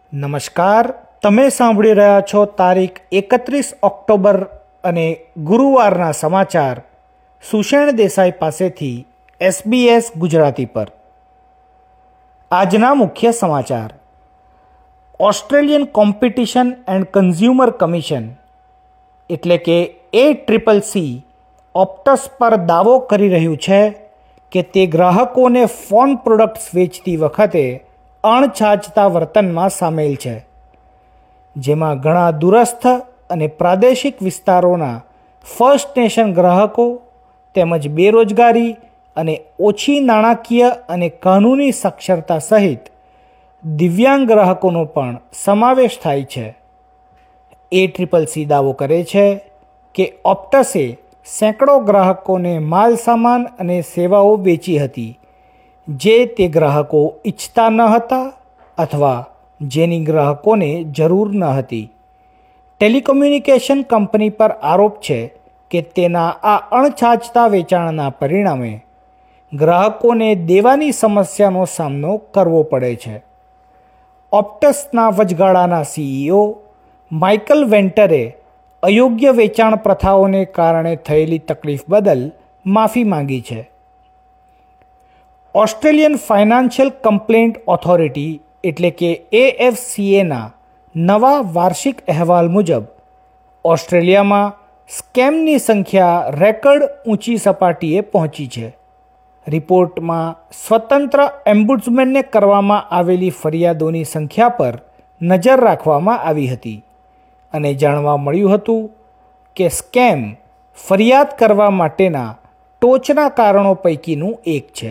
નમસ્કાર, તમે સાંભળી રહ્યા છો તારીખ 31 ઓક્ટોબર અને ગુરુવારના સમાચાર સુષેણ દેસાઈ પાસેથી SBS ગુજરાતી પર. આજના મુખ્ય સમાચાર. Australian competition and consumer commission એટલે કે ACCC ઓપ્ટસ પર દાવો કરી રહ્યું છે કે તે ગ્રાહકોને ફોન પ્રોડક્ટ્સ વેચતી વખતે અણછાજતા વર્તનમાં સામેલ છે, જેમાં ઘણા દૂરસ્થ અને પ્રાદેશિક વિસ્તારોના ફર્સ્ટ નેશન ગ્રાહકો તેમજ બેરોજગારી અને ઓછી નાણાકીય અને કાનૂની સાક્ષરતા સહિત દિવ્યાંગ ગ્રાહકોનો પણ સમાવેશ થાય છે. ACCC દાવો કરે છે કે ઓપ્ટસે સેંકડો ગ્રાહકોને માલ સામાન અને સેવાઓ વેચી હતી જે તે ગ્રાહકો ઈચ્છતા ન હતા અથવા જેની ગ્રાહકોને જરૂર ન હતી. ટેલિકોમ્યુનિકેશન કંપની પર આરોપ છે કે તેના આ અણછાજતા વેચાણના પરિણામે ગ્રાહકોને દેવાની સમસ્યાનો સામનો કરવો પડે છે. ઓપ્ટસના વચગાળાના CEO માઇકલ વેન્ટરે અયોગ્ય વેચાણ પ્રથાઓને કારણે થયેલી તકલીફ બદલ માફી માંગી છે. ઓસ્ટ્રેલિયન ફાઇનાન્શિયલ કમ્પ્લેન્ટ ઓથોરિટી એટલે કે AFCAના નવા વાર્ષિક અહેવાલ મુજબ ઓસ્ટ્રેલિયામાં સ્કેમની સંખ્યા રેકર્ડ ઊંચી સપાટીએ પહોંચી છે. રિપોર્ટમાં સ્વતંત્ર એમ્બુડ્સમેનને કરવામાં આવેલી ફરિયાદોની સંખ્યા પર નજર રાખવામાં આવી હતી અને જાણવા મળ્યું હતું કે સ્કેમ ફરિયાદ કરવા માટેના ટોચના કારણો પૈકીનું એક છે.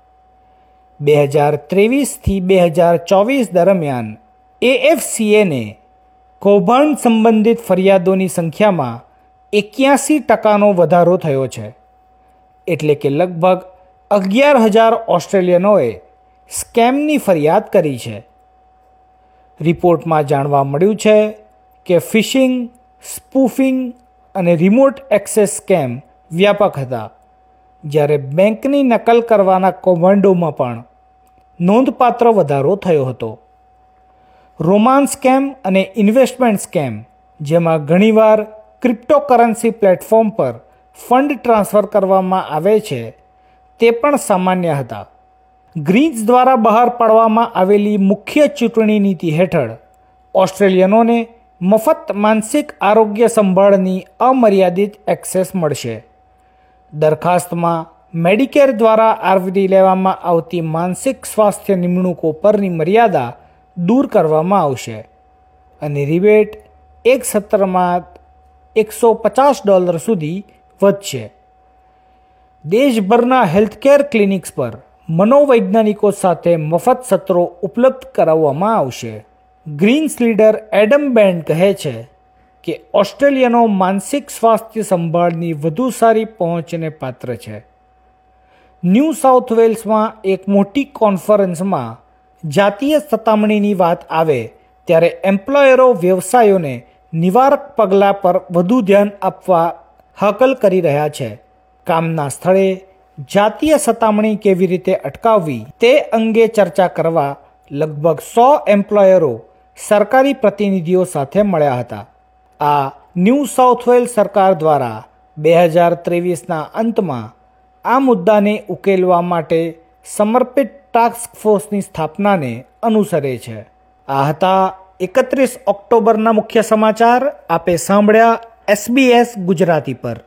2023થી 2024 દરમિયાન AFCAને કૌભાંડ સંબંધિત ફરિયાદોની સંખ્યામાં 81% વધારો થયો છે. એટલે કે લગભગ 11,000 ઓસ્ટ્રેલિયનોએ સ્કેમની ફરિયાદ કરી છે. રિપોર્ટમાં જાણવા મળ્યું છે કે ફિશિંગ, સ્પૂફિંગ અને રિમોટ એક્સેસ સ્કેમ વ્યાપક હતા, જ્યારે બેંકની નકલ કરવાના કૌભાંડોમાં પણ નોંધપાત્ર વધારો થયો હતો. રોમાન્સ સ્કેમ અને ઇન્વેસ્ટમેન્ટ સ્કેમ, જેમાં ઘણીવાર ક્રિપ્ટોકરન્સી પ્લેટફોર્મ પર ફંડ ટ્રાન્સફર કરવામાં આવે છે, તે પણ સામાન્ય હતા. ગ્રીન્સ દ્વારા બહાર પાડવામાં આવેલી મુખ્ય ચૂંટણી નીતિ હેઠળ ઓસ્ટ્રેલિયનોને મફત માનસિક આરોગ્ય સંભાળની અમર્યાદિત એક્સેસ મળશે. દરખાસ્તમાં મેડિકેર દ્વારા આવરી લેવામાં આવતી માનસિક સ્વાસ્થ્ય નિમણૂકો પરની મર્યાદા દૂર કરવામાં આવશે અને રિબેટ એક સત્રમાં $150 સુધી વધશે. દેશભરના હેલ્થકેર ક્લિનિક્સ પર મનોવૈજ્ઞાનિકો સાથે મફત સત્રો ઉપલબ્ધ કરાવવામાં આવશે. ગ્રીન્સ લીડર એડમ બેન્ડ કહે છે કે ઓસ્ટ્રેલિયનો માનસિક સ્વાસ્થ્ય સંભાળની વધુ સારી પહોંચને પાત્ર છે. ન્યૂ સાઉથ વેલ્સમાં એક મોટી કોન્ફરન્સમાં જાતીય સતામણીની વાત આવે ત્યારે એમ્પ્લોયરો વ્યવસાયોને નિવારક પગલાં પર વધુ ધ્યાન આપવા હાકલ કરી રહ્યા છે. કામના સ્થળે જાતીય સતામણી કેવી રીતે અટકાવવી તે અંગે ચર્ચા કરવા લગભગ 100 એમ્પ્લોયરો સરકારી પ્રતિનિધિઓ સાથે મળ્યા હતા. આ ન્યૂ સાઉથ વેલ્સ સરકાર દ્વારા 2023ના અંતમાં આ મુદ્દાને ઉકેલવા માટે સમર્પિત ટાસ્ક ફોર્સની સ્થાપનાને અનુસરે છે. આ હતા 31 ઓક્ટોબરના મુખ્ય સમાચાર. આપે સાંભળ્યા SBS ગુજરાતી પર.